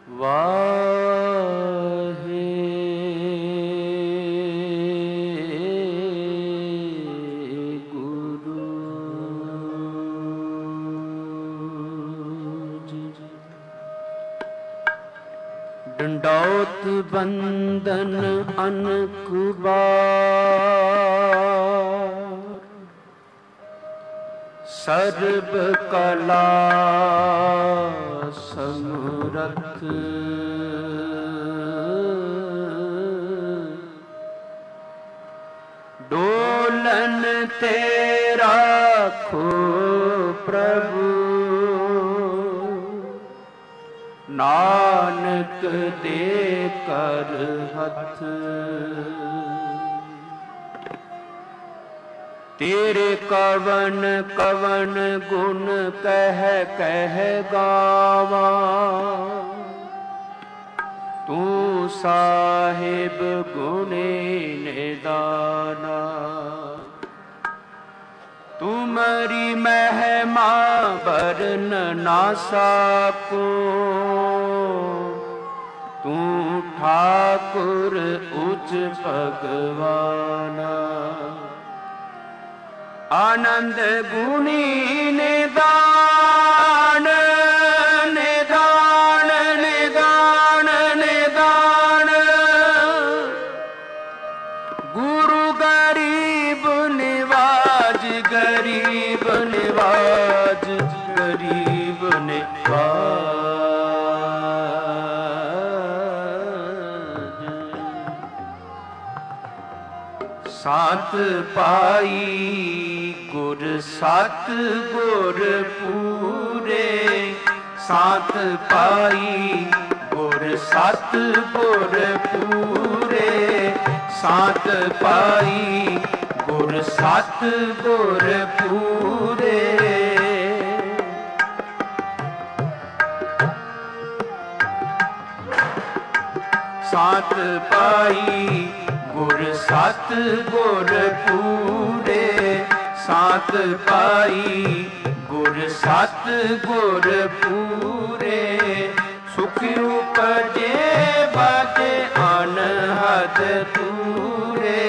ਵਾਹਿ ਡੰਡੌਤ ਬੰਦਨ ਅਨਕ ਬਾਰ, ਸਰਬ ਕਲਾ ਸਮਰੱਥ, ਡੋਲਨ ਤੇ ਰਾਖੋ ਪ੍ਰਭੂ, ਨਾਨਕ ਦੇ ਕਰ ਹੱਥ। ਤੇਰੇ ਕਵਨ ਕਵਨ ਗੁਣ ਕਹਿ ਕਹਿ ਗਾਵਾਂ, ਤੂੰ ਸਾਹਿਬ ਗੁਣੇ ਨਿਦਾਨਾ। ਤੁਮਰੀ ਮਹਿਮਾ ਵਰਨ ਨਾ ਸਾਕੋ, ਤੂੰ ਠਾਕੁਰ ਉਚ ਭਗਵਾਨਾ। ਆਨੰਦ ਗੁਣੀ ਨਿਦਾਨ, ਨਿਦਾਨ ਨਿਦਾਨ ਨਿਦਾਨ। ਗੁਰੂ ਗਰੀਬ ਨਿਵਾਜ, ਗਰੀਬ ਨਿਵਾਜ, ਗਰੀਬ ਨਿਵਾਜ। ਸਤ ਪਾਈ ਗੁਰ ਸਤ ਗੁਰ ਪੂਰੇ, ਸਤ ਪਾਈ ਗੁਰ ਸਤ ਗੁਰ ਪੂਰੇ, ਸਤ ਪਾਈ ਗੁਰ ਸਤ ਗੁਰ ਪੂਰੇ। ਸਤ ਪਾਈ ਗੁਰ ਸਤ ਗੁਰ ਪੂਰੇ, ਸਤ ਪਾਈ ਗੁਰ ਸਤ ਗੁਰ ਪੂਰੇ। ਸੁਖ ਉਪਜੇ ਬਾਜੇ ਅਨਹਦ ਤੂਰੇ,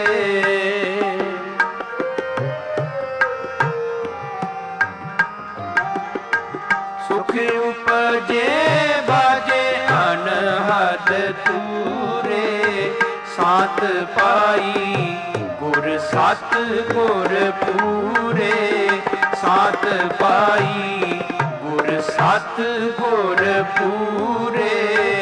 ਸੁਖ ਉਪਜੇ ਬਾਜੇ ਅਨਹਦ ਤੂਰੇ। ਸਤ ਪਾਈ ਗੁਰ ਸਤ ਗੁਰ ਪੂਰੇ, ਸਤ ਪਾਈ ਗੁਰ ਸਤ ਗੁਰ ਪੂਰੇ।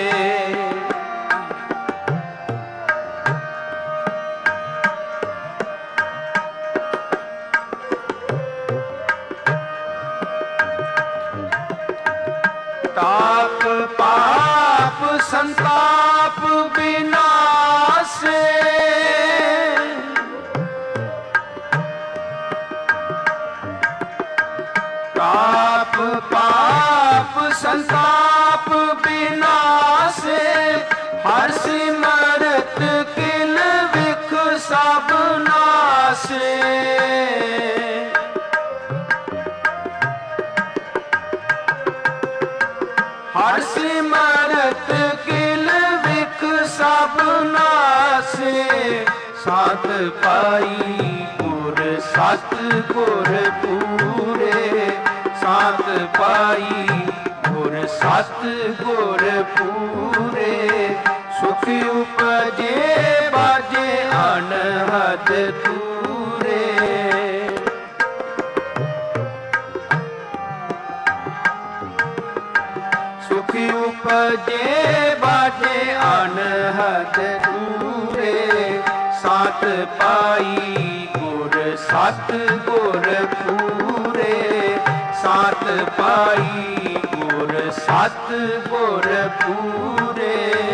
ਤਾਪ ਪਾਪ ਸੰਤਾਪ ਵਿਨਾਸੇ, ਤਾਪ ਪਾਪ ਸੰਤਾਪ ਵਿਨਾਸੇ। ਹਰਿ ਸਿਮਰਤ ਕਿਲ ਵਿਖ ਸਭ ਨਾਸੇ, ਹਰਿ ਸਿਮਰਤ ਕਿਲ ਵਿਖ ਸਭ ਨਾਸੇ। ਸਤ ਪਾਈ ਗੁਰ ਸਤ ਗੁਰ ਪੂਰੇ, ਸਤ ਪਾਈ ਗੁਰ ਸਤ ਗੁਰ ਪੂਰੇ। ਸੁਖ ਉਪਜੇ ਬਾਜੇ ਅਨਹਦ ਤੂਰੇ, ਸੁਖ ਉਪਜੇ ਬਾਜੇ ਅਨਹਦ ਤੂਰੇ। ਸਤ ਪਾਈ ਗੁਰ ਸਤ ਗੁਰ ਪੂਰੇ, ਸਤ ਪਾਈ ਗੁਰ ਸਤ ਗੁਰ ਪੂਰੇ।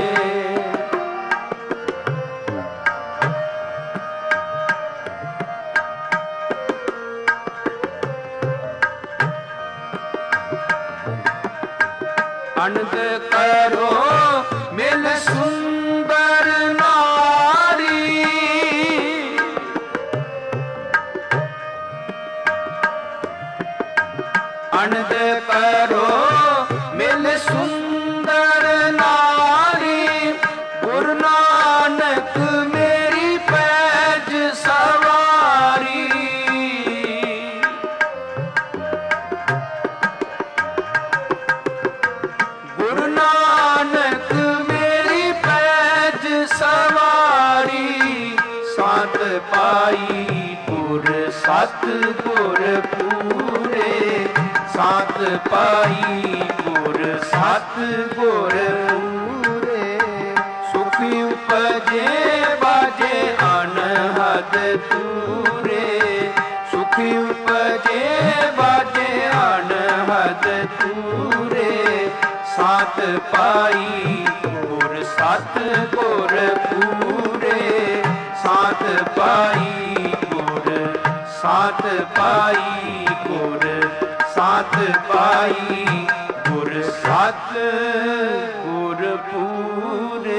ਅਨੰਦ ਕਰੋ ਮਿਲ ਸੁੰਦਰ ਨਾਰੀ, ਅਨੰਦ ਕਰੋ ਮਿਲ ਸੁੰਦਰ ਨਾਰੀ। ਸਤਿਗੁਰ ਪੂਰੇ ਸਾਤ ਪਾਈ ਗੁਰ ਸਤਿਗੁਰ ਪੂਰੇ ਸੁਖ ਉਪਜੇ ਬਾਜੇ ਅਨਹਦ ਤੂਰੇ ਸੁਖ ਉਪਜੇ ਬਾਜੇ ਅਨਹਦ ਤੂਰੇ ਸਾਤ ਪਾਈ ਗੁਰ ਸਤਿਗੁਰ ਪੂਰੇ ਸਾਤ ਪਾਈ ਗੁਰ ਸਾਤ ਪਾਈ ਗੁਰ ਸਾਤ ਪਾਈ ਗੁਰ ਸਤ ਗੁਰ ਪੂਰੇ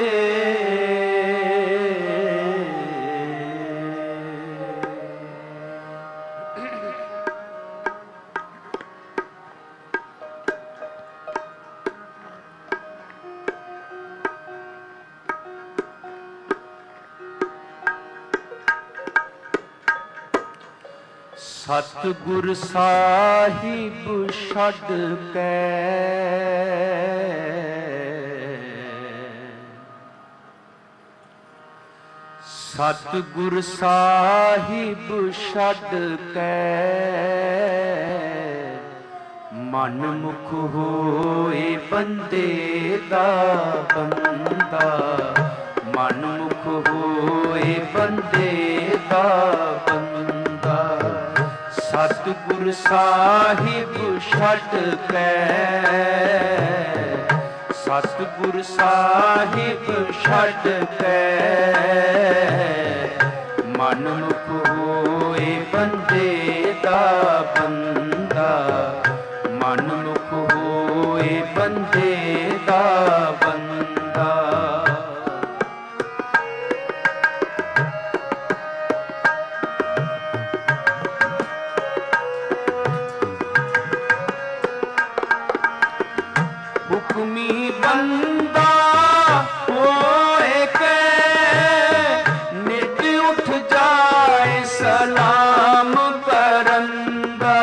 ਸਤਿਗੁਰ ਸਾਹਿਬ ਛੱਡ ਕੇ ਸਤਿਗੁਰ ਸਾਹਿਬ ਛੱਡ ਕੇ ਮਨ ਮੁਖ ਹੋਏ ਬੰਦੇ ਦਾ ਬੰਦਾ ਮਨ ਮੁਖ ਹੋਏ ਬੰਦੇ ਦਾ ਬੰਦਾ ਸਤਿਗੁਰ ਸਾਹਿਬ ਛੱਡ ਕੇ ਸਤਿਗੁਰ ਸਾਹਿਬ ਛੱਡ ਕੇ ਮਨ ਮੁਖ ਹੋਏ ਬੰਦੇ ਦਾ ਬੰਦਾ ਮਨ ਮੁਖ ਹੋਏ ਬੰਦੇ ਦਾ ਬੰਦਾ ਹੁਕਮੀ ਬੰਦਾ ਹੋਏ ਕੇ ਨਿਤ ਉੱਠ ਜਾਏ ਸਲਾਮ ਕਰਨ ਦਾ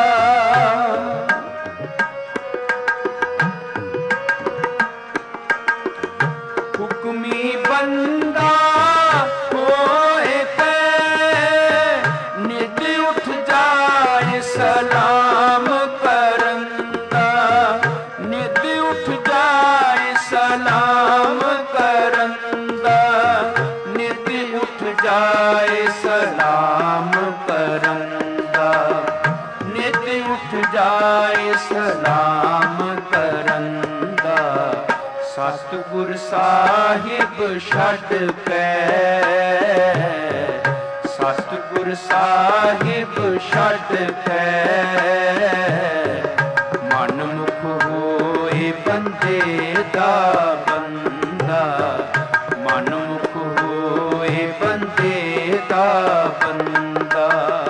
ਹੁਕਮੀ ਬੰਦਾ ਹੋਏ ਕੇ ਨਿਤ ਉੱਠ ਜਾਏ ਸਲਾਮ ਕਰਨ ਦਾ ਨਿਤ ਉੱਠ ਜਾਏ ਸਲਾਮ ਕਰਨ ਦਾ ਨਿਤ ਉੱਠ ਜਾਏ ਸਲਾਮ ਕਰਨ ਦਾ ਨਿਤ ਉੱਠ ਜਾਏ ਸਲਾਮ ਕਰਨ ਦਾ ਸਤਿਗੁਰ ਸਾਹਿਬ ਛੱਡ ਕੇ ਸਤਿਗੁਰ ਸਾਹਿਬ ਛੱਡ ਕੇ ਮਨ ਮੁਖ ਹੋਏ ਬੰਦੇ ਦਾ ਬੰਦਾ ਮਨ ਮੁਖ ਹੋਏ ਬੰਦੇ ਦਾ ਬੰਦਾ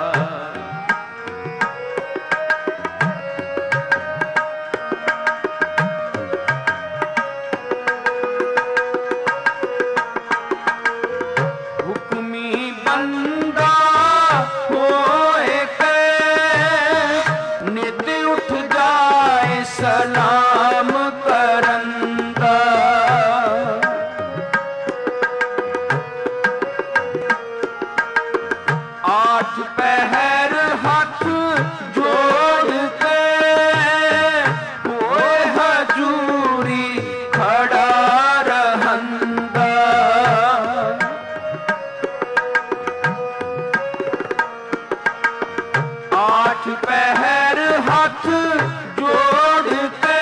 ਹੁਕਮੀ ਬੰਦਾ ਹੋਏ ਕੇ ਨਿਤ ਉੱਠ ਜਾਏ ਸਲਾਮ ਕਰਨ ਦਾ ਆਠ ਪਹਿਰ ਹੱਥ ਜੋੜ ਕੇ ਹੋਏ ਹਜੂਰੀ ਖੜਾ ਰਹੰਦਾ ਆਠ ਪਹਿਰ ਹੱਥ ਜੋੜ ਕੇ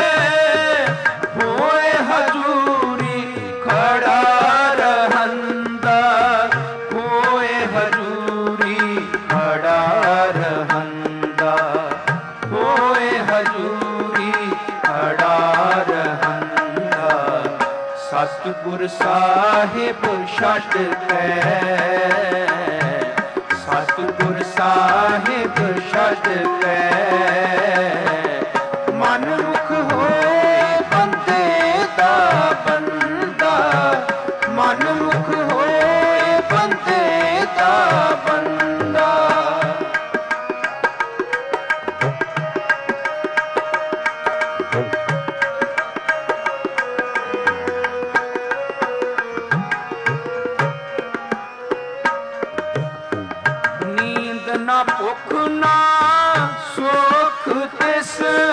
ਹੋਏ ਹਜੂਰੀ ਖੜਾ ਰਹੰਦਾ ਹੋਏ ਹਜੂਰੀ ਖੜਾ ਰਹੰਦਾ ਹੋਏ ਹਜੂਰੀ ਖੜਾ ਰਹੰਦਾ ਸਤਿਗੁਰ ਸਾਹਿਬ ਛੱਡ ਕੇ ਸਤਿਗੁਰ ਸਾਹਿਬ ਛੱਡ ਕੇ ਮਨ ਮੁਖ ਹੋਏ ਬੰਦੇ ਦਾ ਬੰਦਾ ਮਨ ਮੁਖ ਹੋਏ ਬੰਦੇ ਦਾ ਬੰਦਾ ਨੀਂਦ ਨਾ ਨਾ ਭੁੱਖ ਨਾ ਸੁਖ ਤਿਸ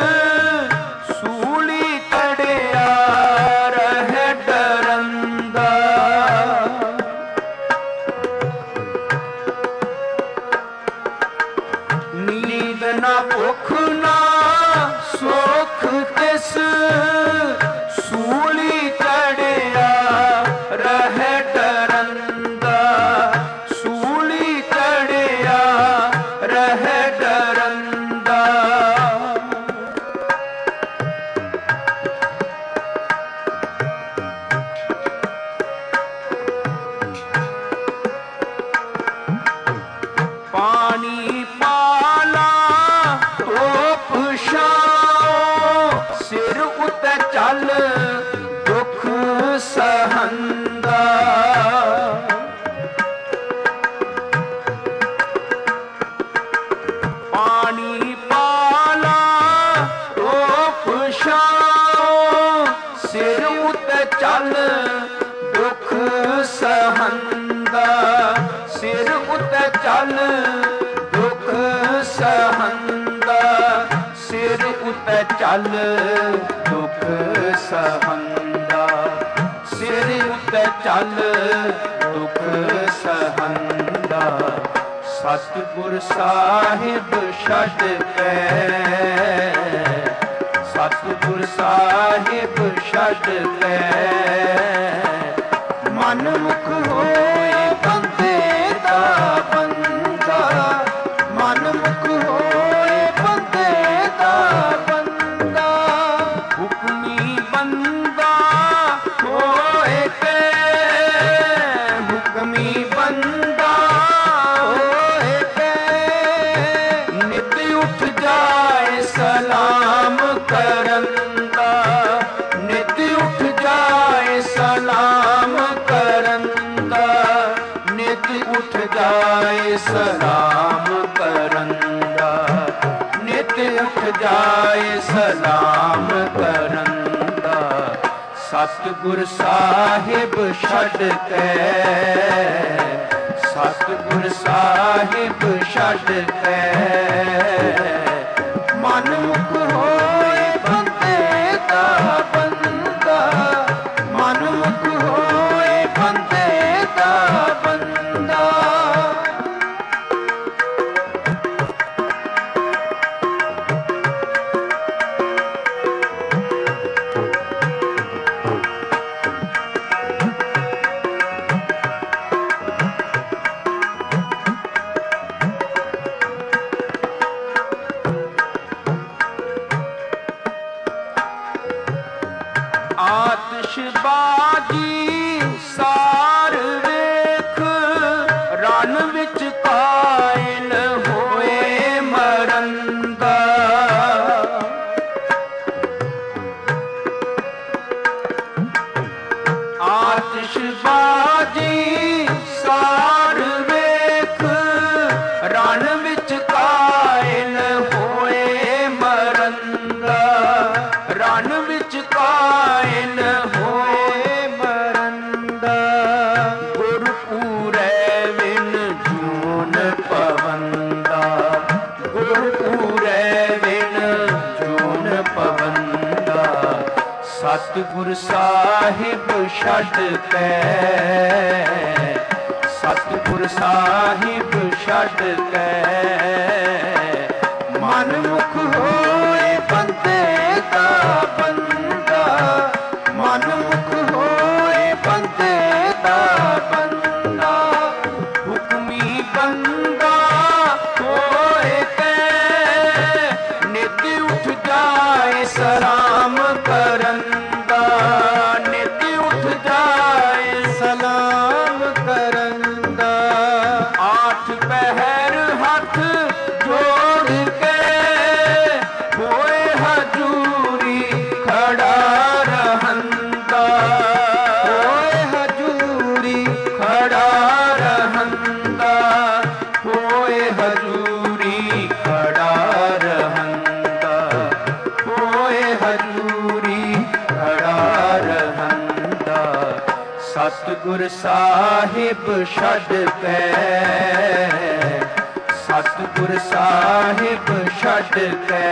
ਸੂਲੀ ਤੜਿਆ ਰਹਿ ਡਰੰਦਾ। ਨੀਂਦ ਨਾ ਭੁੱਖ ਨਾ ਸੁਖ ਤਿਸ ਸੂਲੀ ਤੜਿਆ ਰਹਿ ਡਰੰਦਾ। ਸੂਲੀ ਤੜਿਆ ਰਹਿ ਡਰੰਦਾ। ਪਾਣੀ ਪਾਲਾ ਧੋਪ ਛਾਂ ਸਿਰ ਉਤੇ ਚੱਲ ਦੁੱਖ ਸਹੰਦਾ। ਪਾਣੀ ਪਾਲਾ ਧੋਪ ਛਾਂ ਸਿਰ ਉਤੇ ਚੱਲ ਦੁੱਖ ਸਹੰਦਾ। ਸਿਰ ਉਤੇ ਚੱਲ ਦੁੱਖ ਸਹੰਦਾ। ਸਿਰ ਉਤੇ ਚੱਲ ਦੁੱਖ ਸਹੰਦਾ। ਸਿਰ ਉਤੇ ਚੱਲ ਦੁੱਖ ਸਹੰਦਾ। ਸਤਿਗੁਰ ਸਾਹਿਬ ਛੱਡ ਕੇ ਸਤਿਗੁਰ ਸਾਹਿਬ ਛੱਡ ਕੇ ਮਨਮੁਖ ਹੋਏ ਬੰਦੇ ਦਾ ਬੰਦਾ। ਮਨਮੁਖ ਹੋਏ ਬੰਦੇ ਦਾ ਬੰਦਾ। ਹੁਕਮੀ ਬੰਦਾ ਹੋਏ ਕੇ ਹੁਕਮੀ ਬੰਦਾ ਹੋਏ ਕੇ ਨਿਤ ਉੱਠ ਜਾਏ ਸਲਾਮ ਕਰਨ ਦਾ। ਨਿਤ ਉੱਠ ਜਾਏ ਸਲਾਮ ਕਰਨ ਦਾ। ਨਿਤ ਉੱਠ ਜਾਏ ਸਲਾਮ ਕਰਨ ਦਾ। ਨਿਤ ਉੱਠ ਜਾਏ ਸਲਾਮ ਕਰਨ ਦਾ। ਸਤਿਗੁਰ ਸਾਹਿਬ ਛੱਡ ਕੇ ਸਤਿਗੁਰ ਸਾਹਿਬ ਛੱਡ ਕੇ ਮਨਮੁਖ ਹੋਏ ਬੰਦੇ ਦਾ ਬੰਦਾ। ਮਨਮੁਖ ਹੋਏ ਬੰਦੇ ਦਾ ਬੰਦਾ। ਆਤਿਸ਼ਬਾਜ਼ੀ ਸਾਰ ਵੇਖ ਰਨ ਵਿੱਚ ਕਾਇਲ ਹੋਏ ਮਰੰਦਾ। ਆਤਿਸ਼ਬਾਜ਼ੀ ਸਾਰ ਵੇਖ ਰਨ ਵਿੱਚ ਕਾਇਲ ਹੋਏ ਮਰੰਦਾ। ਰਨ ਵਿੱਚ ਕਾਇਲ ਹੋਏ ਮਰੰਦਾ। ਗੁਰਪੂਰੈ ਵਿਨ ਜੂਨ ਪਵੰਦਾ। ਗੁਰਪੂਰੈ ਵਿਨ ਜੂਨ ਪਵੰਦਾ। ਸਤਿਗੁਰ ਸਾਹਿਬ ਛੱਡ ਕੇ ਸਤਿਗੁਰ ਸਾਹਿਬ ਛੱਡ ਕੇ ਮਨਮੁਖ ਹੋਏ ਬੰਦੇ ਦਾ ਬੰਦਾ। ਮਨਮੁਖ ਹੋਏ ਬੰਦੇ ਦਾ ਬੰਦਾ। ਹੁਕਮੀ ਬੰਦਾ ਹੋਏ ਕੇ ਨਿਤ ਉੱਠ ਜਾਏ ਸਲਾਮ ਕਰਨ ਦਾ। ਨਿਤ ਉੱਠ ਜਾਏ ਸਲਾਮ ਕਰਨ ਦਾ। ਆਠ ਪਹਿਰ ਹੱਥ ਜੋੜ ਕੇ ਹੋਏ ਹਜੂਰੀ ਖੜਾ ਰਹੰਦਾ। ਹੋਏ ਹਜੂਰੀ ਖੜਾ ਰਹੰਦਾ। ਹੋਏ ਹਜੂਰੀ ਖੜਾ ਰਹੰਦਾ। ਹੋਏ ਹਜੂਰੀ ਖੜਾ ਰਹੰਦਾ। ਸਤਿਗੁਰ ਸਾਹਿਬ ਛੱਡ ਕੇ ਸਤਿਗੁਰ ਸਾਹਿਬ ਛੱਡ ਕੇ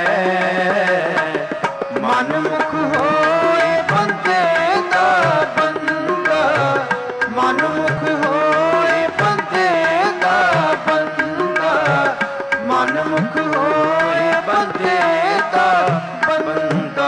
ਮਨਮੁਖ ਹੋਏ ਬੰਦੇ ਦਾ ਬੰਦਾ, ਮਨਮੁਖ ਹੋਏ ਬੰਦੇ ਦਾ ਬੰਦਾ, ਮਨਮੁਖ ਹੋਏ ਬੰਦੇ ਦਾ ਬੰਦਾ।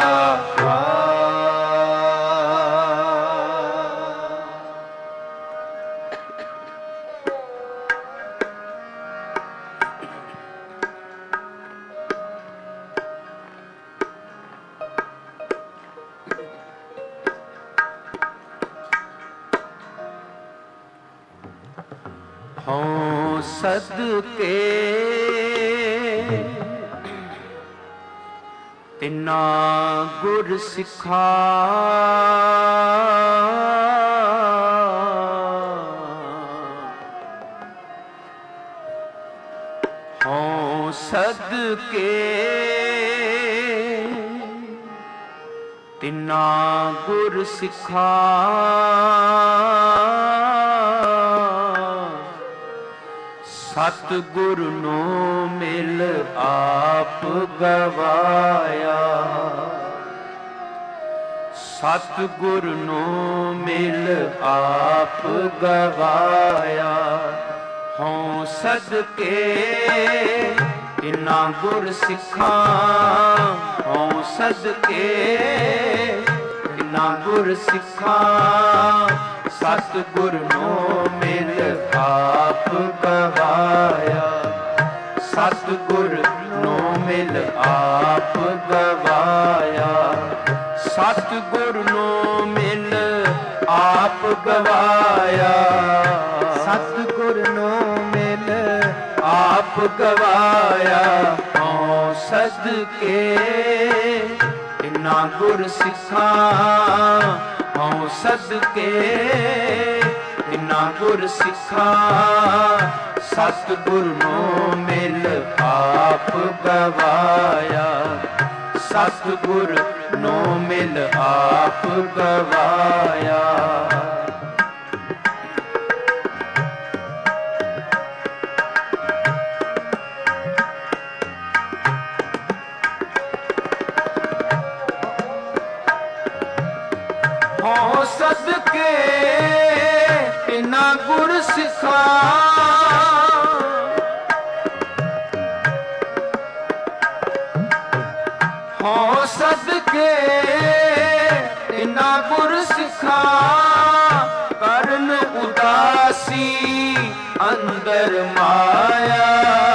ਹਉ ਸਦਕੇ ਤਿਨਾ ਗੁਰ ਸਿਖਾ, ਹਉ ਸਦਕੇ ਤਿਨਾ ਗੁਰ ਸਿਖਾ, ਸਤਿਗੁਰ ਨੂੰ ਮਿਲ ਆਪ ਗਵਾਇਆ, ਸਤਿਗੁਰ ਨੂੰ ਮਿਲ ਆਪ ਗਵਾਇਆ। ਹਉ ਸਦਕੇ ਤਿਨਾ ਗੁਰ ਸਿਖਾ, ਹਉ ਸਦਕੇ ਤਿਨਾ ਗੁਰ ਸਿਖਾ, ਸਤਿਗੁਰ ਨੂੰ ਮਿਲ ਆਪ ਗਵਾਇਆ, ਸਤਿਗੁਰ ਨੂੰ ਮਿਲ ਆਪ ਗਵਾਇਆ, ਸਤਿਗੁਰ ਨੂੰ ਮਿਲ ਆਪ ਗਵਾਇਆ, ਸਤਿਗੁਰ ਨੂੰ ਮਿਲ ਆਪ ਗਵਾਇਆ। ਹਉ ਸਦਕੇ ਤਿਨਾ ਗੁਰ ਸਿਖਾ, ਹਉ ਸਦਕੇ ਤਿਨਾ ਗੁਰ ਸਿਖਾ, ਸਤਿਗੁਰ ਨੂੰ ਮਿਲ ਆਪ ਗਵਾਇਆ, ਸਤਿਗੁਰ ਨੂੰ ਮਿਲ ਆਪ ਗਵਾਇਆ। ਹਉ ਸਦਕੇ ਤਿਨਾ ਗੁਰ ਸਿਖਾ, ਹਉ ਸਦਕੇ ਤਿਨਾ ਗੁਰ ਸਿਖਾ, ਕਰਨ ਉਦਾਸੀ ਅੰਦਰ ਮਾਇਆ,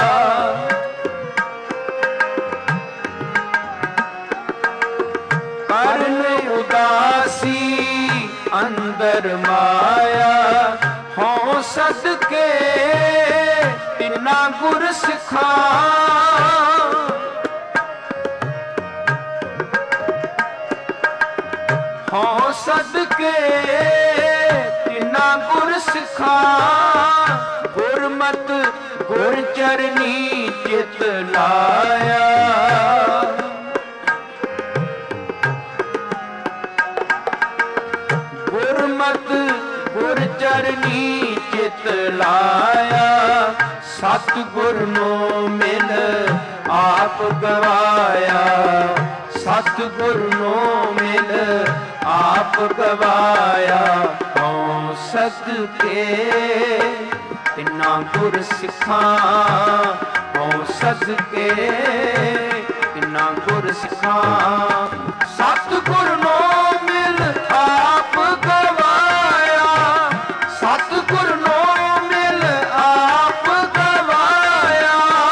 ਕਰਨ ਉਦਾਸੀ ਅੰਦਰ ਮਾਇਆ। ਹਉ ਸਦਕੇ ਤਿਨਾ ਗੁਰ ਸਿਖਾ, ਹਉ ਸਦਕੇ ਤਿਨਾ ਗੁਰ ਸਿਖਾ, ਗੁਰਮਤਿ ਗੁਰ ਚਰਨੀ ਚਿਤ ਲਾਇਆ, ਗੁਰਮਤਿ ਗੁਰ ਚਰਨੀ ਚਿਤ ਲਾਇਆ, ਸਤਿਗੁਰ ਨੂੰ ਮਿਲ ਆਪ ਗਵਾਇਆ, ਸਤਿਗੁਰ ਨੂੰ ਮਿਲ ਆਪ ਗਵਾਇਆ। ਹਉ ਸਦਕੇ ਤਿਨਾ ਗੁਰ ਸਿਖਾ, ਹਉ ਸਦਕੇ ਤਿਨਾ ਗੁਰ ਸਿਖਾ, ਸਤਿਗੁਰ ਨੂੰ ਮਿਲ ਆਪ ਗਵਾਇਆ, ਸਤਿਗੁਰ ਨੂੰ ਮਿਲ ਆਪ ਗਵਾਇਆ।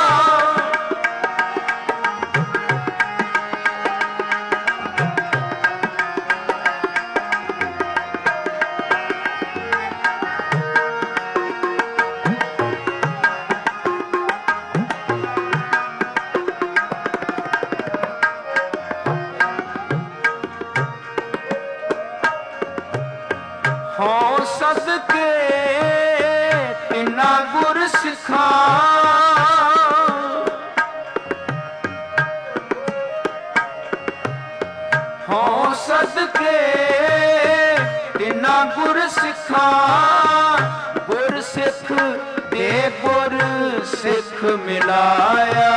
ਹਉ ਸਦਕੇ ਤਿਨਾ ਗੁਰ ਸਿਖਾ, ਹਉ ਸਦਕੇ ਤਿਨਾ ਗੁਰ ਸਿਖਾ, ਗੁਰ ਸਿੱਖ ਦੇ ਗੁਰ ਸਿੱਖ ਮਿਲਾਇਆ।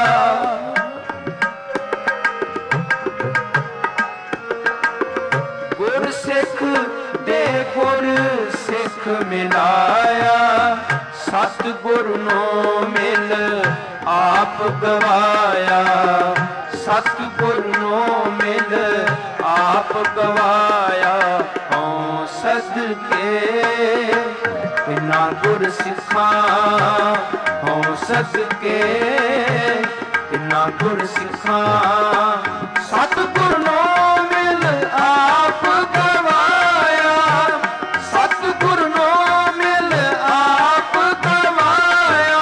ਗੁਰ ਸਿੱਖ ਦੇ ਗੁਰ ਸਿੱਖ ਮਿਲਾਇਆ। ਸਤਿਗੁਰ ਨੂੰ ਮਿਲ ਆਪ ਗਵਾਇਆ। ਸਤਿਗੁਰ ਨੂੰ ਮਿਲ ਆਪ ਗਵਾਇਆ। ਹਉ ਸਦਕੇ ਤਿਨਾ ਗੁਰ ਸਿੱਖਾਂ। ਹਉ ਸਦਕੇ ਤਿਨਾ ਗੁਰ ਸਿੱਖਾਂ। ਸਤਿਗੁਰ ਨੂੰ ਮਿਲ ਆਪ ਗਵਾਇਆ। ਸਤਿਗੁਰ ਨੂੰ ਮਿਲ ਆਪ ਗਵਾਇਆ।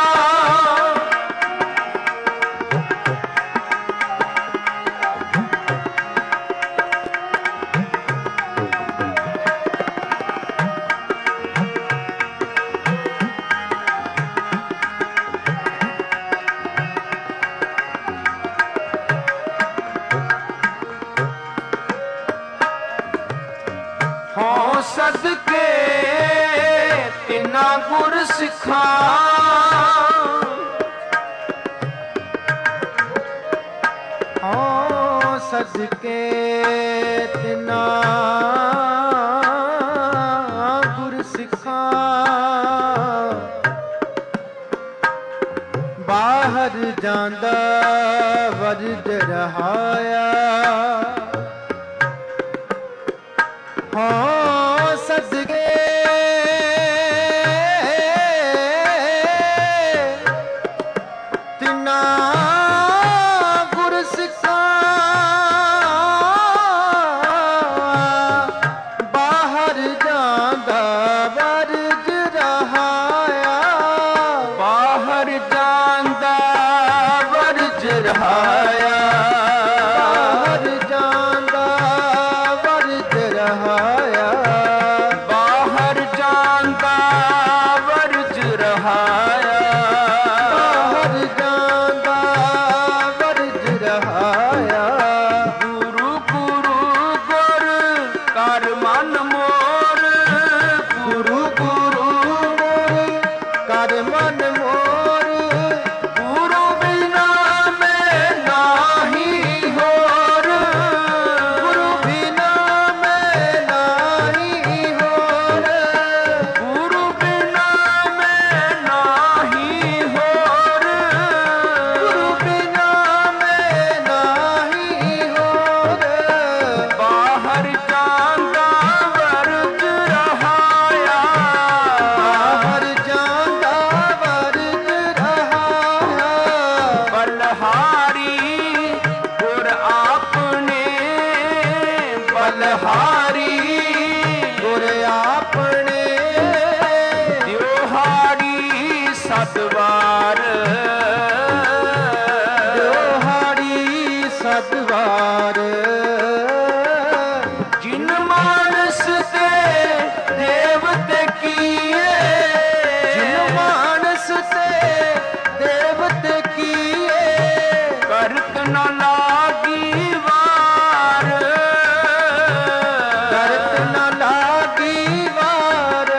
ਹਉ ਸਦਕੇ ਤਿਨਾ ਗੁਰ ਸਿੱਖਾਂ। ਹਉ ਸਦਕੇ ਤਿਨਾ ਗੁਰ ਸਿੱਖਾਂ। ਬਾਹਰ ਜਾਂਦਾ ਵਰਜ ਰਹਾਇਆ। ਹਉ ਸਦਕੇ ਤਿਨਾ ਗੁਰ ਸਿੱਖਾਂ। ਬਾਹਰ ਜਾਂਦਾ ਵਰਜ ਰਹਾਇਆ। ਬਾਹਰ ਜਾਂਦਾ ਵਰਜ ਰਹਾਇਆ। ਬਾਹਰ ਜਾਂਦਾ ਵਰਜ ਰਹਾਇਆ। ਬਾਹਰ ਜਾਂਦਾ ਵਰਜ ਰਹਾਇਆ। ਬਾਹਰ ਜਾਂਦਾ ਵਰਜ ਰਹਾਇਆ। ਗੁਰੂ ਗੁਰੂ ਗੁਰ ਕਰ ਮਨ ਮੋਰ। ਗੁਰੂ ਗੁਰੂ ਮੋਰ ਕਰ ਮਨ ਮੋਰ। ਗੁਰੂ ਬਿਨਾ ਮੈਂ ਨਾਹੀ ਹੋਰ। ਗੁਰੂ ਬਿਨਾ ਮੈਂ ਨਾਹੀ ਹੋਰ। ਗੁਰੂ ਬਿਨਾ ਮੈਂ ਨਾਹੀ ਹੋਰ। ਗੁਰੂ ਬਿਨਾ ਮੈਂ ਨਾਹੀ ਹੋਰ। ਬਾਹਰ ਜਾਂਦਾ ਵਰਜ ਰਹਾਇਆ। ਬਾਹਰ ਜਾਂਦਾ ਵਰਜ ਰਹਾਇਆ। ਬਲਹਾਰੀ ਗੁਰ ਆਪਣੇ। ਬਲਹਾਰੀ ਗੁਰ ਆਪਣੇ। ਦਿਓਹਾਰੀ ਸਤਵਾਰ। ਦਿਓਹਾੜੀ ਸਤਵਾਰ। ਜਿਨ ਮਾਨਸ ਤੇ ਦੇਵਤੇ ਕੀਏ। ਜਿਨ ਮਾਨਸ ਤੇ ਦੇਵਤੇ ਕੀਏ। ਕਰਤ ਨ ਲਾਗੀ ਵਾਰ। ਕਰਤ ਨ ਲਾਗੀ ਵਾਰ।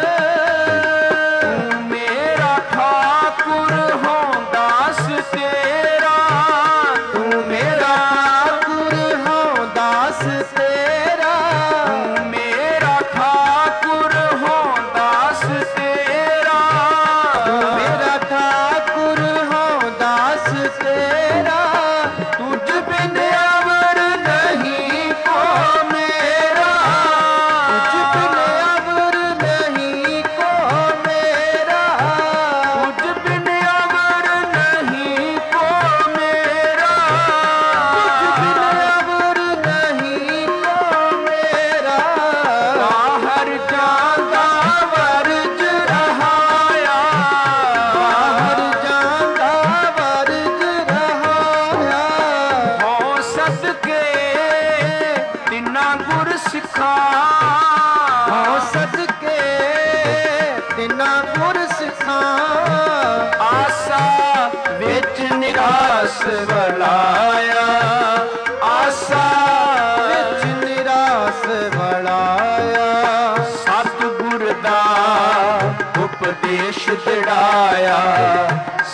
ਤੂੰ ਮੇਰਾ ਠਾਕੁਰ ਹੋਂ ਦਾਸ ਤੇਰਾ। ਤੂੰ ਮੇਰਾ ਠਾਕੁਰ ਹੋਂ ਦਾਸ ਤੇਰਾ। ਤੂੰ ਮੇਰਾ ਠਾਕੁਰ ਹੋਂ ਦਾਸ ਤੇਰਾ। ਤੂੰ ਮੇਰਾ ਠਾਕੁਰ ਹੋਂ ਦਾਸ ਤੇਰਾ। ਤੁਝ ਬਿਨ ਅਵਰ ਨਹੀਂ ਕੋ ਮੇਰਾ। ਤੁਝ ਬਿਨ ਅਵਰ ਨਹੀਂ ਕੋ ਮੇਰਾ। ਤੁਝ ਬਿਨ ਅਵਰ ਨਹੀਂ ਕੋ ਮੇਰਾ। ਤੁਝ ਬਿਨ ਅਵਰ ਨਹੀਂ ਕੋ ਮੇਰਾ। ਬਾਹਰ ਜਾਂਦਾ ਵਰਜ ਰਹਾਇਆ। ਬਾਹਰ ਜਾਂਦਾ ਵਰਜ ਰਹਾਇਆ। ਹਉ ਸਦਕੇ ਤਿਨਾ ਗੁਰ ਸਿੱਖਾਂ। ਹਉ ਸਦਕੇ ਤਿਨਾ ਗੁਰ ਸਿੱਖਾਂ। ਆਸਾ ਵਿੱਚ ਨਿਰਾਸ ਵਲਾਇਆ। ਆਸਾ ਵਿੱਚ ਨਿਰਾਸ ਵਲਾਇਆ। ਸਤਿਗੁਰ ਦਾ ਉਪਦੇਸ਼ ਦਿੜਾਇਆ।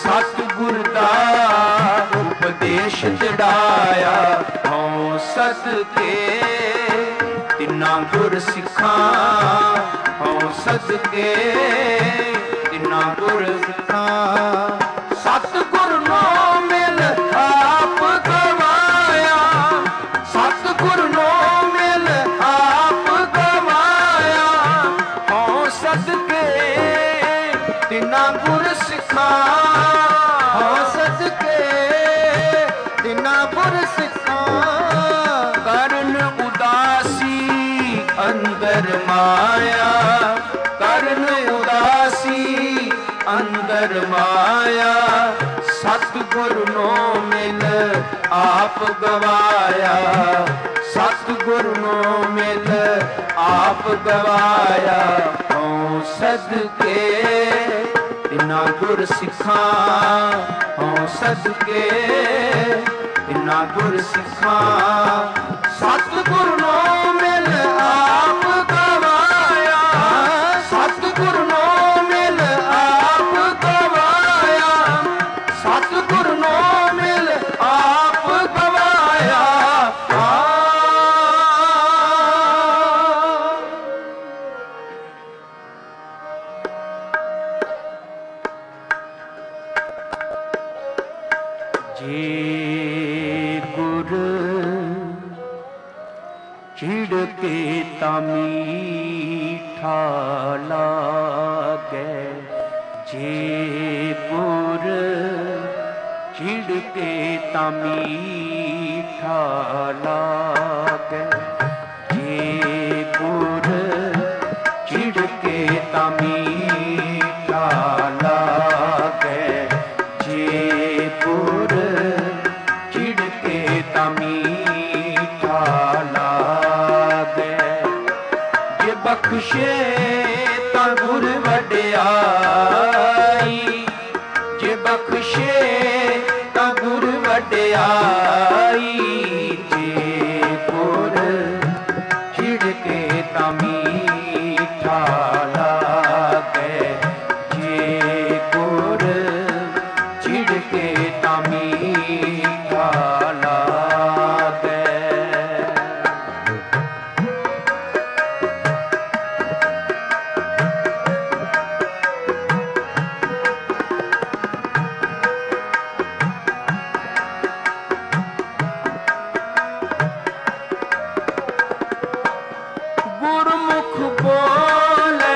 ਸਤਿਗੁਰ ਦਾ ਉਪਦੇਸ਼ ਚੜਾਇਆ ਹਉ ਸਦਕੇ ਤਿੰਨਾ ਗੁਰ ਸਿੱਖਾਂ ਹਉ ਸਦਕੇ ਤਿੰਨਾ ਗੁਰ ਸਿੱਖਾਂ ਸਤਿਗੁਰ ਨੂੰ ਮਿਲ ਆਪ ਗਵਾਇਆ ਸਤਿਗੁਰ ਨੂੰ ਮਿਲ ਆਪ ਗਵਾਇਆ ਹਉ ਸਦਕੇ ਤਿੰਨਾ ਗੁਰ ਸਿੱਖਾਂ ਹਉ ਸਦਕੇ ਤਿੰਨਾ ਗੁਰ ਸਿੱਖਾਂ ਕਰਨ ਉਦਾਸੀ ਅੰਦਰ ਮਾਇਆ ਕਰਨ ਉਦਾਸੀ ਅੰਦਰ ਮਾਇਆ ਸਤਿਗੁਰ ਨੂੰ ਮਿਲ ਆਪ ਗਵਾਇਆ ਸਤਿਗੁਰ ਨੂੰ ਮਿਲ ਆਪ ਗਵਾਇਆ ਹਉ ਸਦਕੇ ਤਿੰਨਾ ਗੁਰ ਸਿੱਖਾਂ ਹਉ ਸਦਕੇ ਤਿੰਨਾ ਗੁਰ ਸਿੱਖਾਂ ਸਤਿਗੁਰ ਨੂੰ ਮਿਲ ਆਪ ਗਵਾਇਆ ਸਤਿਗੁਰ ਨੂੰ ਮਿਲ ਆਪ ਗਵਾਇਆ ਸਤਿਗੁਰ ਨੂੰ ਮਿਲ ਆਪ ਗਵਾਇਆ ਜੇ ਗੁਰ ਛਿੜ ਕੇ ਤਾ ਮੀਠਾ ਲਾਗੈ ਜੇ ਗੁਰ ਛਿੜ ਕੇ ਤਾ ਮੀਠਾ ਲਾਗੈ ਜੇ ਗੁਰ ਛਿੜ ਕੇ ਤਾ ਮੀਠਾ ਲਾਗੈ ਜੇ ਗੁਰ ਛਿੜ ਕੇ ਤਾ ਮੀਠਾ ਲਾਗੈ ਜੇ ਬਖਸ਼ੇ ਤਾਂ ਗੁਰ ਵਡਿਆਈ ਜੇ ਬਖਸ਼ੇ ਤਾਂ ਗੁਰ ਵਡਿਆਈ ਜੇ ਗੁਰ ਛਿੜ ਕੇ ਤਾਂ ਮੀਠਾ ਲਾਗੈ ਜੇ ਗੁਰ ਛਿੜ ਕੇ ਤਾਂ ਮੀਠਾ ਲਾਗੈ ਗੁਰਮੁਖ ਬੋਲੇ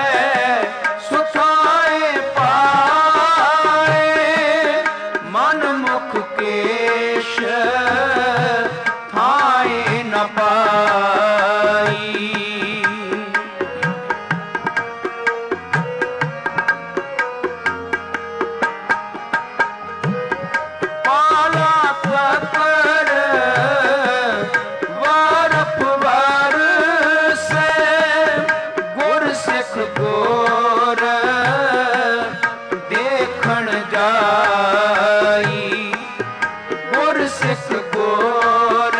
ਸੁਖਾਏ ਪਾਏ ਮਨ ਮੁਖ ਕੇਸ਼ ਥਾਏ ਨ ਪਾਈ ਪਾਲਾ ਪਕੜ ਵਾਰਫ ਵਰਸੇ ਗੁਰ ਸਿੱਖ ਗੋਰ ਦੇਖਣ ਜਾਈ ਗੁਰ ਸਿੱਖ ਗੋਰ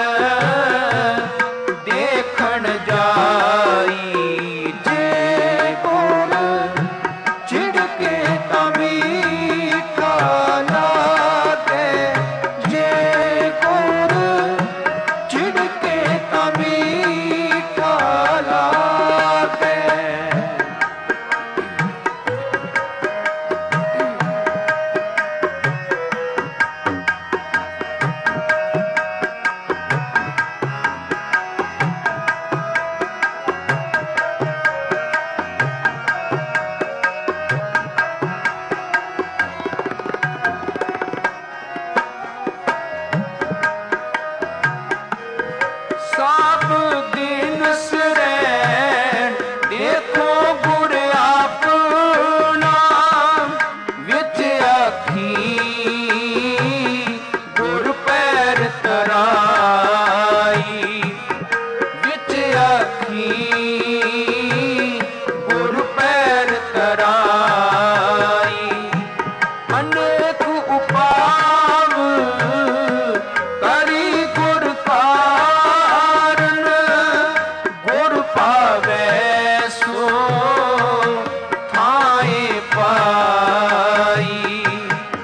ਦੇਖਣ ਜਾਈ ਜੇ ਗੁਰ ਛਿੜ ਕੇ ਤਾਂ ਮੀਠਾ ਲਾਗੈ ਜੇ ਗੁਰ ਛਿੜ ਕੇ ਤਾਂ ਮੀਠਾ ਲਾਗੈ ਸਭ ਦਿਨ ਸਰੈਣ ਦੇਖੋ ਗੁਰ ਆਪਣਾ ਵਿੱਚ ਆਖੀ ਗੁਰ ਪੈਰ ਤਰਾਈ ਵਿੱਚ ਆਖੀ ਗੁਰ ਪੈਰ ਤਰਾਈ ਅਨੇਕ ਉਪਾਵ ਕਰੀ ਗੁਰ ਕਾਰਨ ਗੁਰ ਪਾਵੈ ਸੋ ਥਾਏ ਪਾਈ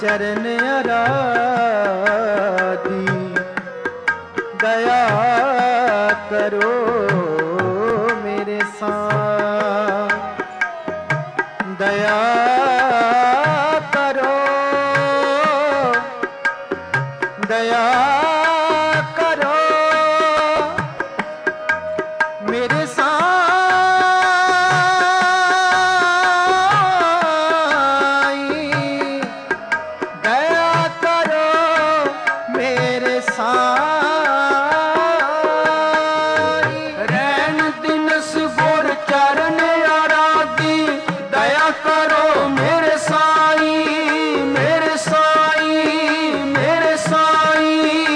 चरण आराधी दया करो मेरे साथ दया करो दया करो मेरे साईं दया करो मेरे साईं रैन दिनस गुर चरण आराधी दया करो मेरे साई मेरे साई मेरे साई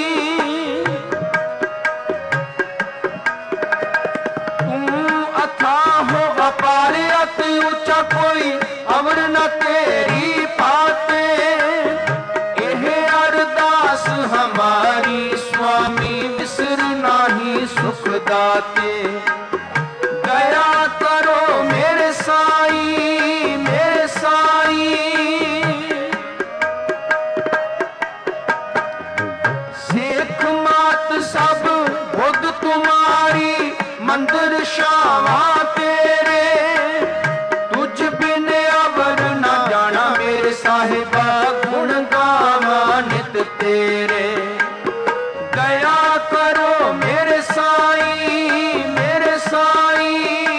तुम अथाह अपार अति ऊंचा कोई अवर न तेरी पाते एह अरदास हमारी स्वामी बिसर नाही सुख दाते दया करो मेरे साई मेरे साई सेख मात सब बुद्ध तुम्हारी मंदिर शावा तेरे तुझ बिन अवर न जाना मेरे साहिबा गुण गावा नित तेरे दया करो मेरे साई मेरे साई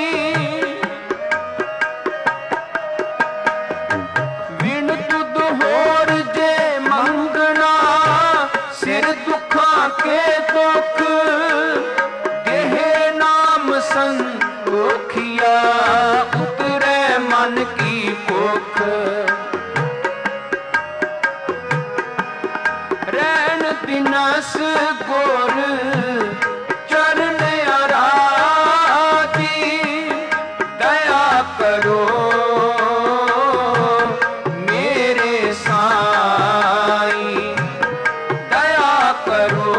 विण तुद होर जे मंगना सिर दुखा के दुख केहे नाम संतोखिया उतरे मन की भुख रैन दिनस गुर चरण आराधी दया करो मेरे साई दया करो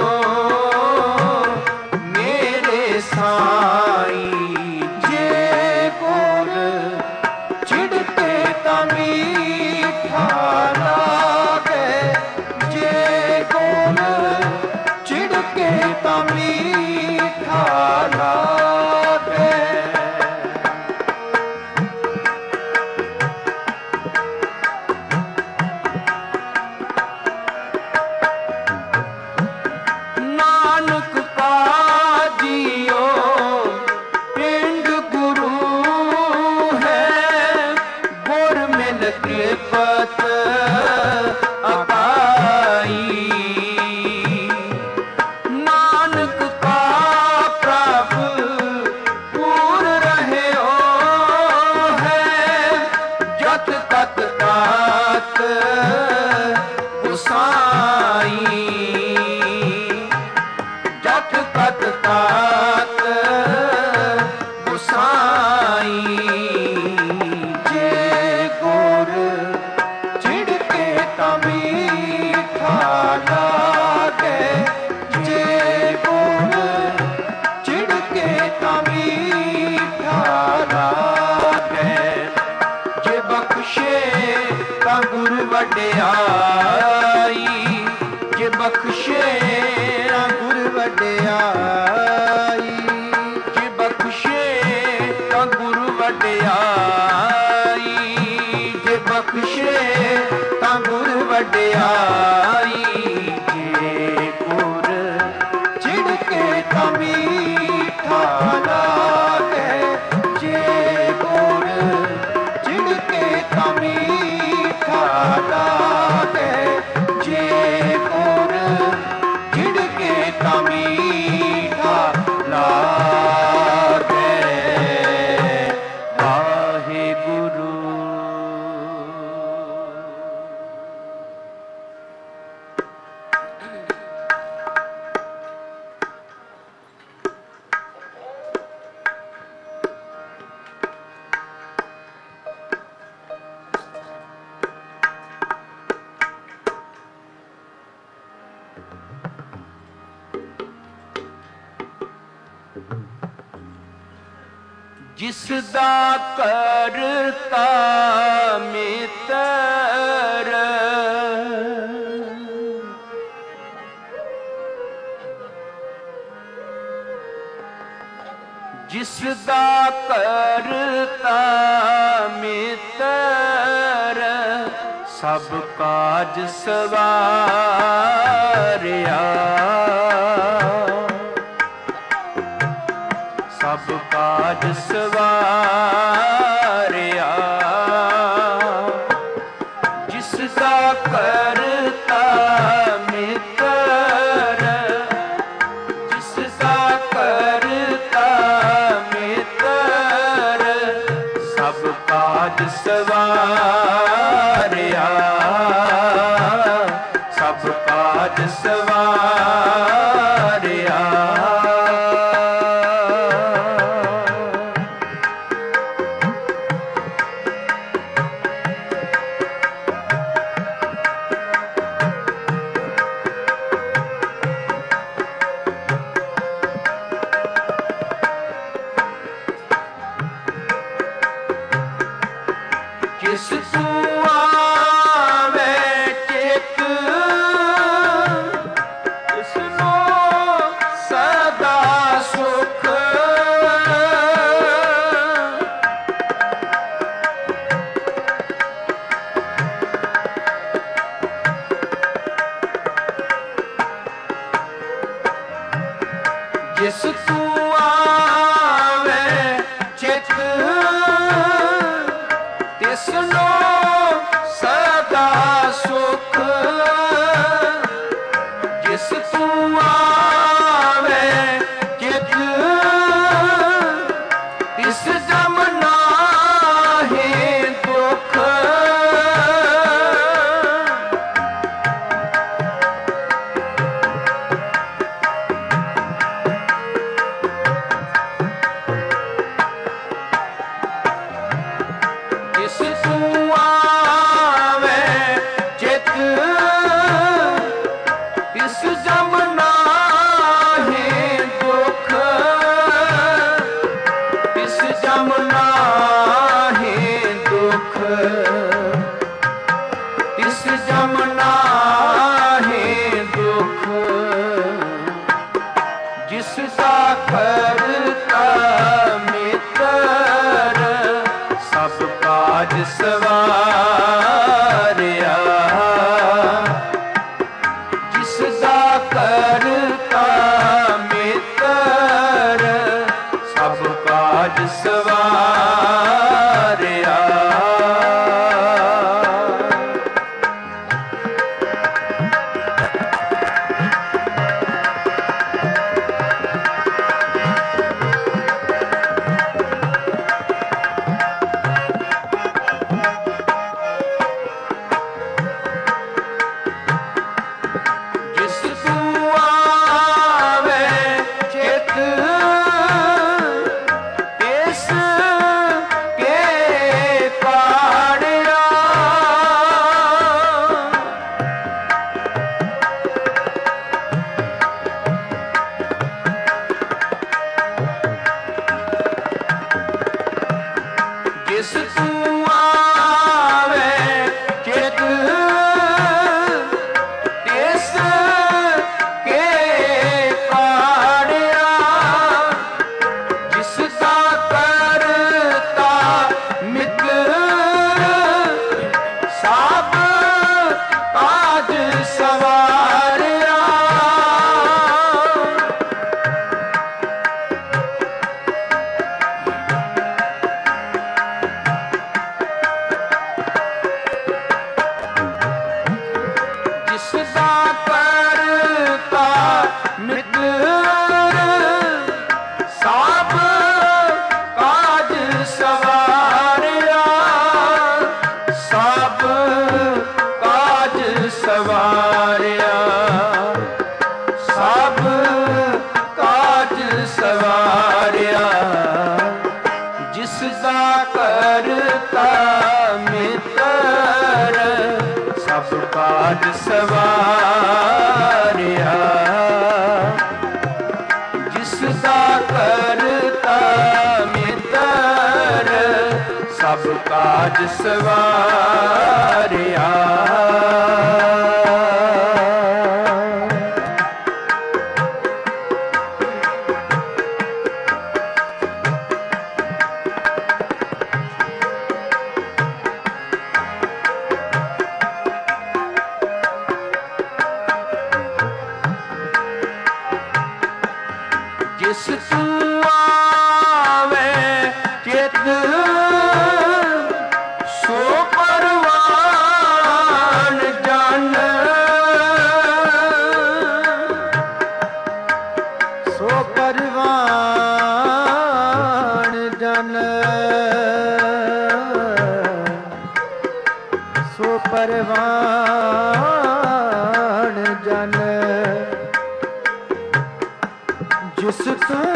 मेरे साई जे गुर छिड़के ता मीठा लागे जे गुर छिड़के ता मीठा लागे नानक काजियो पिंड गुरु है गुर मिल कृपत अपाई नानक का प्रभु पूर रहे हो है जत तत तात गुसाई जत तत तात गुसाई जे गुर छिड़के ता मीठा लागे जे गुर छिड़के ता मीठा लागे जे बख्शे ता गुर वड्याई जे बख्शे ता गुर वड्याई जे बख्शे ता गुर वड्याई जे बख्शे ता गुर वड्याई जे गुर छिड़के ता मीठा लागे जे गुर छिड़के ता मीठा लागे जे गुर छिड़के ता मीठा लागे वाहेगुरु जिसदा करता मित्र ਜਿਸ ਦਾ ਕਰਤਾ ਮਿੱਤਰ ਸਭ ਕਾਜ ਸਵਾਰਿਆ, ਸਭ ਕਾਜ ਸਵਾਰਿਆ। ਜਿਸ ਦਾ ਕਰਤਾ ਮਿੱਤਰ, ਜਿਸ ਦਾ ਕਰਤਾ ਮਿੱਤਰ ਸਭ ਕਾਜ ਸਵਾਰਿਆ, ਸਭ ਕਾਜ ਸਵਾਰਿਆ। ਜਿਸ ਤੂੰ ਆਵੇ ਚਿਤ ਤਿਸਨੂੰ ਸਦਾ ਸੁਖ, ਜਿਸ ਤੂੰ ਆਵੇ ਚਿਤ ਤਿਸਨੂੰ ਸਦਾ ਸੁਖ, ਜਿਸ ਤੂੰ ਆਵੇ ਚਿਤ ਤਿਸ ਜਮ ਨਾਹੀਂ ਦੁਖ। ਜਿਸ ਤੂੰ ਆਵੇ ਚਿਤ ਤਿਸ ਜਮ ਨਾਹੀਂ ਦੁਖ, ਤਿਸ ਜਮ ਨਾਹੀਂ ਦੁਖ, ਤਿਸ ਜਮ ਨਾਹੀਂ ਦੁਖ। ਜਿਸ ਦਾ ਕਰਤਾ ਮਿੱਤਰ ਸਭ ਕਾਜ ਸਵਾਰਿਆ, ਜਿਸ ਦਾ ਕਰਤਾ ਮਿੱਤਰ ਸਭ ਕਾਜ ਸਵਾਰਿਆ। ਜਿਸ ਤੂੰ ਆਵੇ ਚਿਤ ਤਿਸ ਕੇ ਪਾੜਿਆ, ਜਿਸ ਤੂੰ ਆਵੇ ਚਿਤ ਤਿਸ ਕੇ ਪਾੜਿਆ, ਜਿਸ ਦਾ ਕਰਤਾ ਮਿੱਤਰ ਸਭ ਕਾਜ ਸਵਾਰਿਆ। ਜਿਸ ਦਾ ਕਰਤਾ ਮਿੱਤਰ ਸਭ ਕਾਜ ਸਵਾਰਿਆ, ਸਭ ਕਾਜ ਸਵਾਰਿਆ, ਸਭ ਕਾਜ ਸਵਾਰਿਆ। ਜਿਸ ਦਾ ਕਰਤਾ ਮਿੱਤਰ ਸਭ ਕਾਜ ਸਵਾਰਿਆ, ਜਿਸ ਦਾ ਕਰਤਾ ਮਿੱਤਰ ਸਭ ਕਾਜ ਸਵਾਰਿਆ। ਜਨ ਸੋ ਪਰਵਾਣ ਜਨ ਜਿਸ ਤੂੰ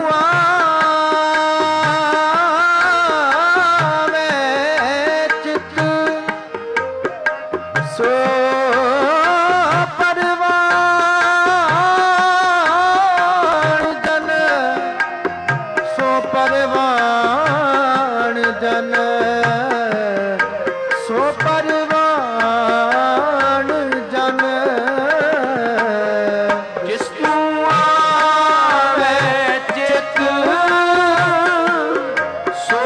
ਆਵੇ ਚਿਤ ਸੋ ਪਰਵਾਣ ਜਨ ਸੋ ਪਰਵਾਣ ਜਨ ਸੋ ਪਰਵਾਣ ਜਨ ਜਿਸ ਤੂੰ ਆਵੇ ਚਿਤ ਸੋ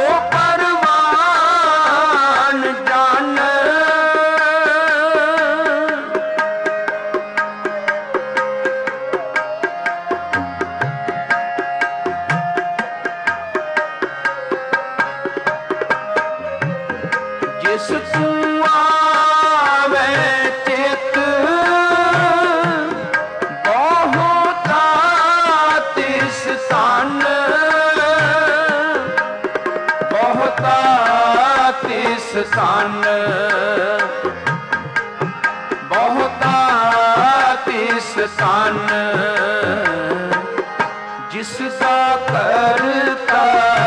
ਪਰਵਾਣ ਜਨ ਜਿਸ ਤੂੰ ਆਵੇ ਚਿਤ ਬਹੁਤਾ ਤਿਸ ਤਨ ਬਹੁਤਾ ਤਿਸ ਤਨ ਬਹੁਤਾ ਤਿਸ ਤਨ ਜਿਸ ਦਾ ਕਰਤਾ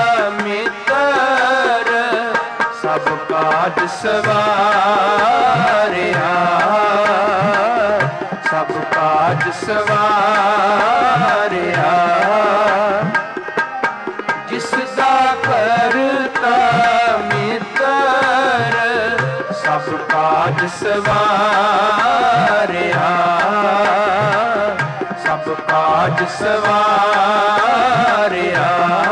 ਮਿੱਤਰ ਸਭ ਕਾਜ ਸਵਾਰਿਆ ਸਭ ਕਾਜ ਸਵਾਰਿਆ ਜਿਸ ਦਾ ਕਰਤਾ ਮਿੱਤਰ ਸਭ ਕਾਜ ਸਵਾਰਿਆ ਸਭ ਕਾਜ ਸਵਾਰਿਆ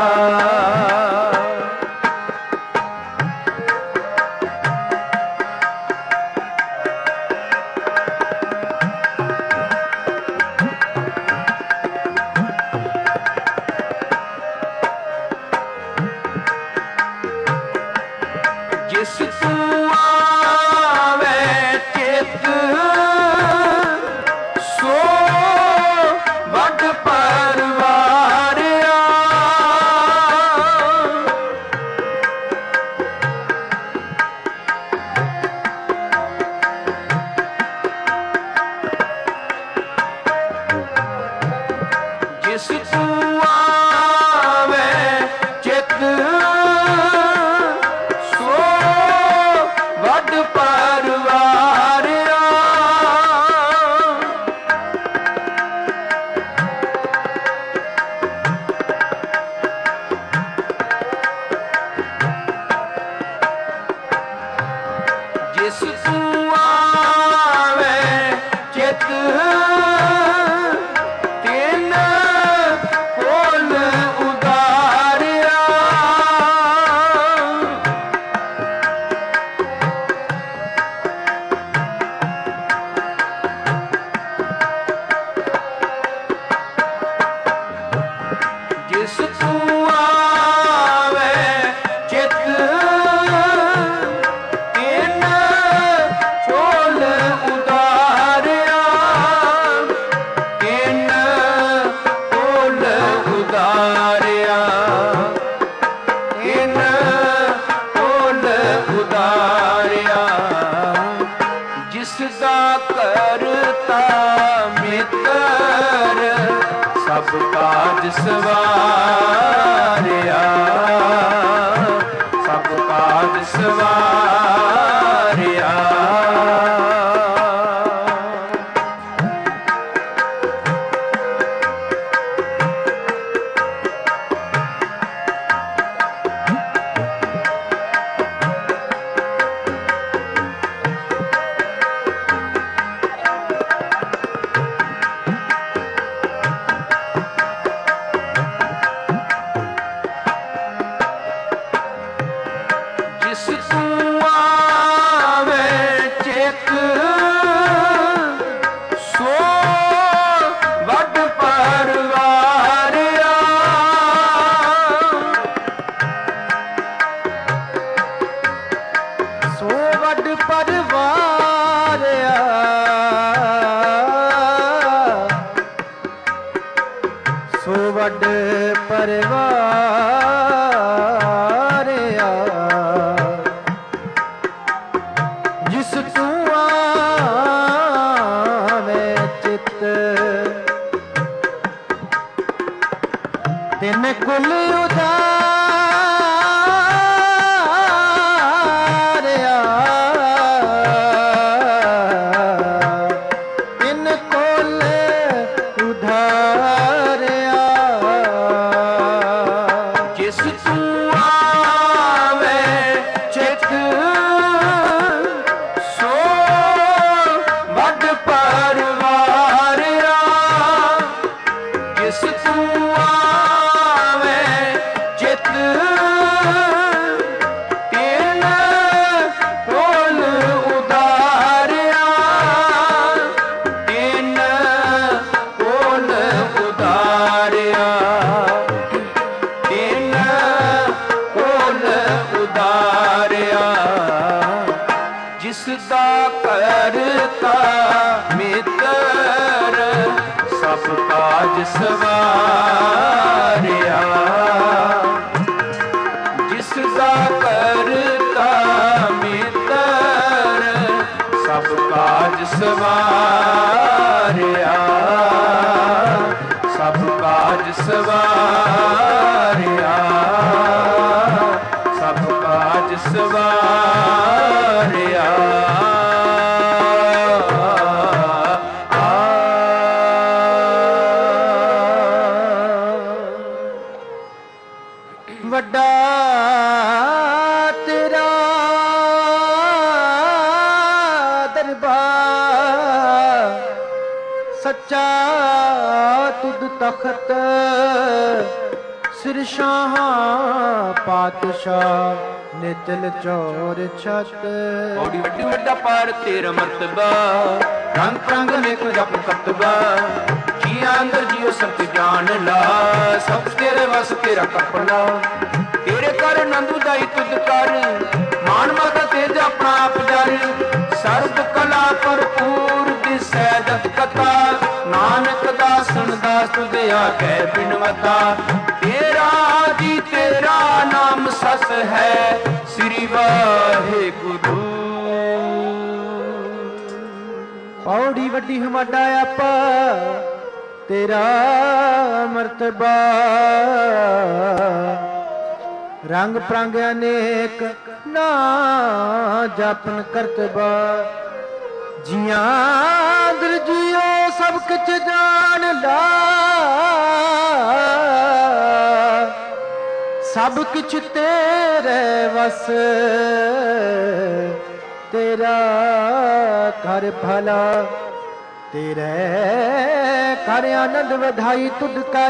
ਜਿਸ ਤੂੰ ਆਵੇ ਚਿਤ ਸੋ ਵੱਡ ਪਰਵਾਰਿਆ ਜਿਸ ਤੂੰ ਆਵੇ ਚਿਤ ਵੱਡ ਪਰਵਾਰਿਆ ਜਿਸ ਤੂੰ ਆਵੇ ਚਿਤ ਤਿਨ ਕੋਲ ਉਦਾਰਿਆ ਜਿਸ ਤੂੰ ਆਵੇ ਚਿਤ ਤਿਨ ਕੋਲ ਉਦਾਰਿਆ ਤਿਨ ਕੋਲ ਉਦਾਰਿਆ ਤਿਨ ਕੋਲ ਉਦਾਰਿਆ ਜਿਸ ਦਾ ਕਰਤਾ ਮਿੱਤਰ ਸਭ ਕਾਜ ਸਵਾਰਿਆ ਸਭ ਕਾਜ ਸਵਾਰਿਆ ਜਿਸ ਤੂੰ ਆਵੇ ਚਿਤ ਸੋ ਵੱਡ ਪਰਵਾਰਿਆ ਸੋ ਵੱਡ ਪਰਵਾਰਿਆ ਸੋ ਵੱਡ ਪਰਵਾਰਿਆ ਕੁਲ ਉਧਾਰਿਆ ਤਿਨ ਕੁਲ ਉਧਾਰਿਆ ਜਿਸ ਤੂੰ ਆਵੇ ਚਿਤ ਸੋ ਵੱਡ ਪਰਵਾਰਿਆ ਜਿਸ ਤੂੰ ਆਵੇ ਚਿਤ ਤਿਨ ਕੋਲ ਉਧਾਰਿਆ ਤਿਨ ਕੋਲ ਉਧਾਰਿਆ ਤਿਨ ਕੋਲ ਉਧਾਰਿਆ ਜਿਸ ਦਾ ਕਰਤਾ ਮਿੱਤਰ ਸਭ ਕਾਜ ਸਵਾਰਿਆ ਜਿਸ ਦਾ ਕਰਤਾ ਮਿੱਤਰ ਸਭ ਕਾਜ ਸਵਾਰਿਆ ਸਭ ਕਾਜ ਸਵਾਰਿਆ ਸਭ ਕਾਜ ਸਵਾਰਿਆ ਵੱਡਾ ਤੇਰਾ ਦਰਬਾਰ ਸੱਚਾ ਤੁਧ ਤਖਤ ਸਿਰ ਸ਼ਾਹਾਂ ਪਾਤਸ਼ਾਹ ਨਿਤਲ ਚੋਰ ਛਤ ਔੜੀ ਵੱਡੀ ਵੱਡਾ ਪਾਰ ਤੇਰਾ ਮਰਤਬਾ ਰੰਗ ਪ੍ਰੰਗ ਮੇਕ ਜਪ ਕਤਬਾ ਜੀਆਂ ਅੰਦਰ ਜੀਓ ਸਭ ਜਾਣ ਲਾ ਸਭ ਤੇਰੇ ਵਸ ਤੇਰਾ ਕਪੜਾ ਤੇਰੇ ਕਰ ਨੰਦੂ ਦਾਈ ਤੁਧ ਕਰ ਮਾਨ ਮਾਤਾ ਤੇਜ ਆਪਣਾ ਆਪ ਜਰ ਸਰਬ ਕਲਾ ਭਰਪੂਰ ਦਿਸੈ ਜਤ ਕਥਾ ਨਾਨਕ ਦਾਸਨ ਦਾਸ ਤੁਧ ਆਖੈ ਬਿਨਵਤਾ ਤੇਰਾ ਜੀ ਤੇਰਾ ਨਾਮ ਸਸ ਹੈ ਸ੍ਰੀ ਵਾਹਿਗੁਰੂ ਪੌੜੀ ਵੱਡੀ ਹਮਾਡਾ ਆਪਾ ਤੇਰਾ ਮਰਤਬਾ ਰੰਗ ਪ੍ਰੰਗ ਅਨੇਕ ਨਾ ਜਪਨ ਕਰਤਬਾ ਜੀਆਂ ਦਰ ਜੀਓ ਸਭ ਕਿਛ ਜਾਣ ਲਾ ਸਭ ਕਿਛ ਤੇਰੇ ਵਸ ਤੇਰਾ ਕਰ ਭਲਾ ਤੇਰੇ ਕਰ ਆਨੰਦ ਵਧਾਈ ਤੁਧ ਕਰ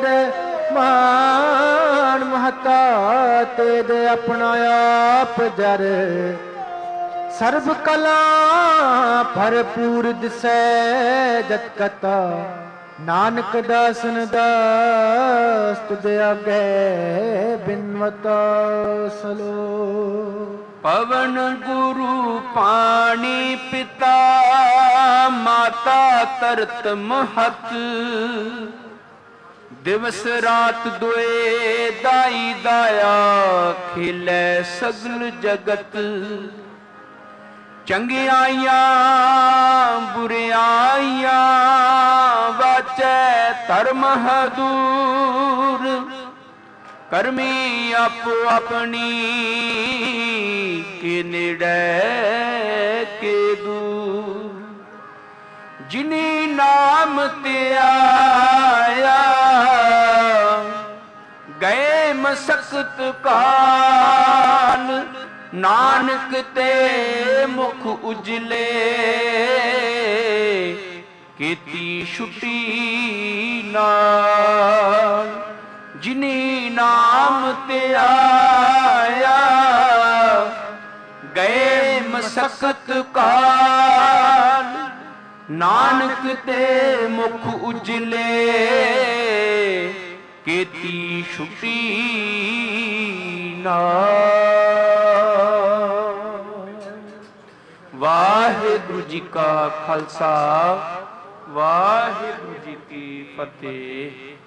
ਮਾਨ ਮਹਤਾ ਤੇਰੇ ਆਪਣਾ ਆਪ ਜਰ ਸਰਬ ਕਲਾ ਭਰਪੂਰ ਦਿਸੈ ਜਤ ਕਤਾ ਨਾਨਕ ਦਾਸਨ ਦਾਸ ਤੁਧ ਆਗੇ ਬਿਨਵਤਾ ਸਲੋ ਪਵਨ ਗੁਰੂ ਪਾਣੀ ਪਿਤਾ ਮਾਤਾ ਤਰਤ ਮਹਤ ਦਿਵਸ ਰਾਤ ਦੁਏ ਦਾਈ ਦਾਇਆ ਖਿਲੇ ਸਗਲ ਜਗਤ ਚੰਗਿਆਈਆਂ ਬੁਰਿਆਈਆਂ ਵਾਚੈ ਧਰਮ ਹਦੂਰ ਕਰਮੀ ਆਪੋ ਆਪਣੀ ਕੇ ਨੇੜੇ ਕੇ ਦੂਰ ਜਿਨੀ ਨਾਮ ਤੇ ਆਇਆ ਗਏ ਮਸਕਤ ਕਾਲ ਨਾਨਕ ਤੇ ਮੁਖ ਉਜਲੇ ਕੀਤੀ ਛੁੱਟੀ ਨਾਲ ਜਿਨੀ ਨਾਮ ਤੇ ਆਇਆ ਗਏ ਮਸਕਤ ਕਾਲ ਨਾਨਕ ਤੇ ਮੁਖ ਉਜਲੇ ਕੀਤੀ ਛੁੱਟੀ ਨਾਲ ਵਾਹਿਗੁਰੂ ਜੀ ਕਾ ਖਾਲਸਾ ਵਾਹਿਗੁਰੂ ਜੀ ਕੀ ਫਤਿਹ।